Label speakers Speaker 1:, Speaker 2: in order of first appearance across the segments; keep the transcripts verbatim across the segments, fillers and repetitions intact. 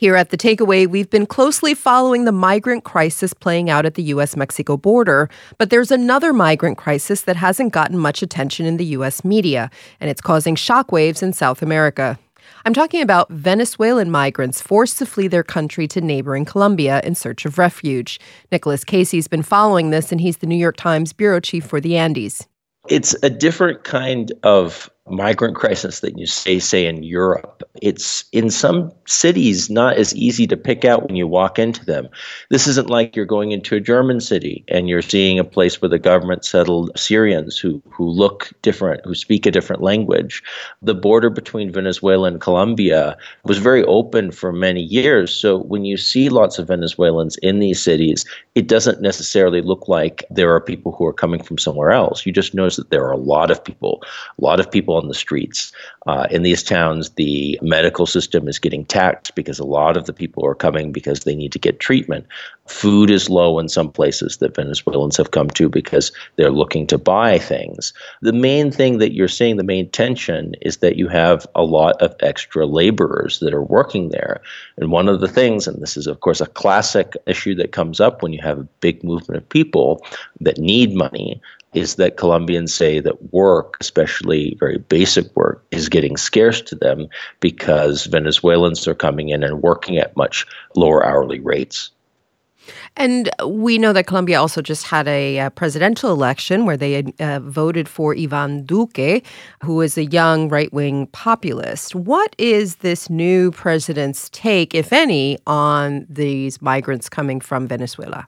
Speaker 1: Here at The Takeaway, we've been closely following the migrant crisis playing out at the U S Mexico border. But there's another migrant crisis that hasn't gotten much attention in the U S media, and it's causing shockwaves in South America. I'm talking about Venezuelan migrants forced to flee their country to neighboring Colombia in search of refuge. Nicholas Casey's been following this, and he's the New York Times bureau chief for the Andes.
Speaker 2: It's a different kind of migrant crisis that you say, say in Europe. It's in some cities not as easy to pick out when you walk into them. This isn't like you're going into a German city and you're seeing a place where the government settled Syrians who, who look different, who speak a different language. The border between Venezuela and Colombia was very open for many years. So when you see lots of Venezuelans in these cities, it doesn't necessarily look like there are people who are coming from somewhere else. You just notice that there are a lot of people, a lot of people on the streets. Uh, in these towns, the medical system is getting taxed because a lot of the people are coming because they need to get treatment. Food is low in some places that Venezuelans have come to because they're looking to buy things. The main thing that you're seeing, the main tension, is that you have a lot of extra laborers that are working there. And one of the things, and this is of course a classic issue that comes up when you have a big movement of people that need money, is that Colombians say that work, especially very basic work, is getting scarce to them because Venezuelans are coming in and working at much lower hourly rates.
Speaker 1: And we know that Colombia also just had a uh, presidential election where they had uh, voted for Iván Duque, who is a young right-wing populist. What is this new president's take, if any, on these migrants coming from Venezuela?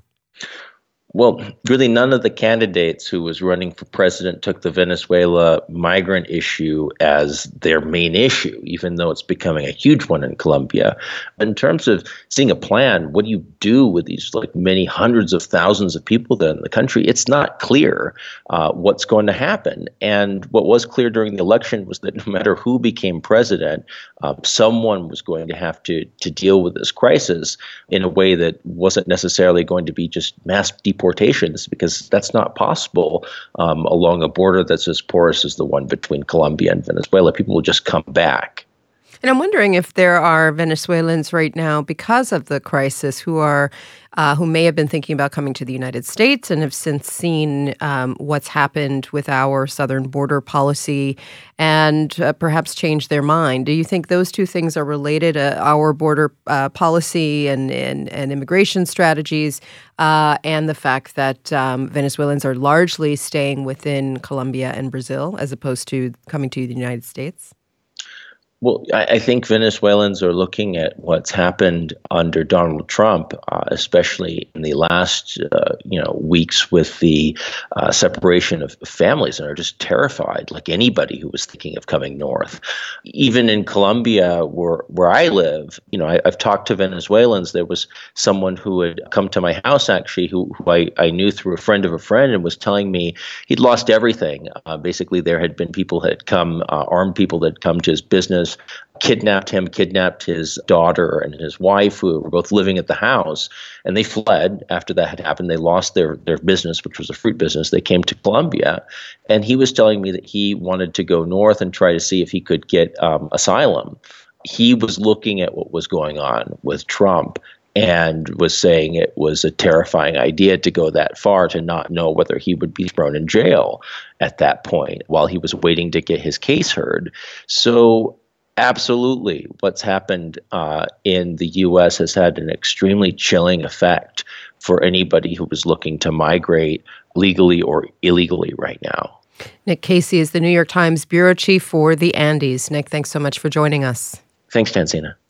Speaker 2: Well, really none of the candidates who was running for president took the Venezuela migrant issue as their main issue, even though it's becoming a huge one in Colombia. In terms of seeing a plan, what do you do with these like many hundreds of thousands of people there in the country? It's not clear uh, what's going to happen. And what was clear during the election was that no matter who became president, uh, someone was going to have to, to deal with this crisis in a way that wasn't necessarily going to be just mass deportation. Deportations, because that's not possible um, along a border that's as porous as the one between Colombia and Venezuela. People will just come back.
Speaker 1: And I'm wondering if there are Venezuelans right now, because of the crisis, who are uh, who may have been thinking about coming to the United States and have since seen um, what's happened with our southern border policy and uh, perhaps changed their mind. Do you think those two things are related, uh, our border uh, policy and, and, and immigration strategies, uh, and the fact that um, Venezuelans are largely staying within Colombia and Brazil as opposed to coming to the United States?
Speaker 2: Well, I, I think Venezuelans are looking at what's happened under Donald Trump, uh, especially in the last, uh, you know, weeks with the uh, separation of families, and are just terrified, like anybody who was thinking of coming north. Even in Colombia, where where I live, you know, I, I've talked to Venezuelans. There was someone who had come to my house, actually, who, who I, I knew through a friend of a friend, and was telling me he'd lost everything. Uh, basically, there had been people that had come, uh, armed people that had come to his business, kidnapped him, kidnapped his daughter and his wife, who were both living at the house, and they fled after that had happened. They lost their, their business, which was a fruit business. They came to Colombia, and he was telling me that he wanted to go north and try to see if he could get um, asylum. He was looking at what was going on with Trump and was saying it was a terrifying idea to go that far, to not know whether he would be thrown in jail at that point while he was waiting to get his case heard. So absolutely, what's happened uh, in the U S has had an extremely chilling effect for anybody who was looking to migrate legally or illegally right now.
Speaker 1: Nick Casey is the New York Times bureau chief for the Andes. Nick, thanks so much for joining us.
Speaker 2: Thanks, Tanzina.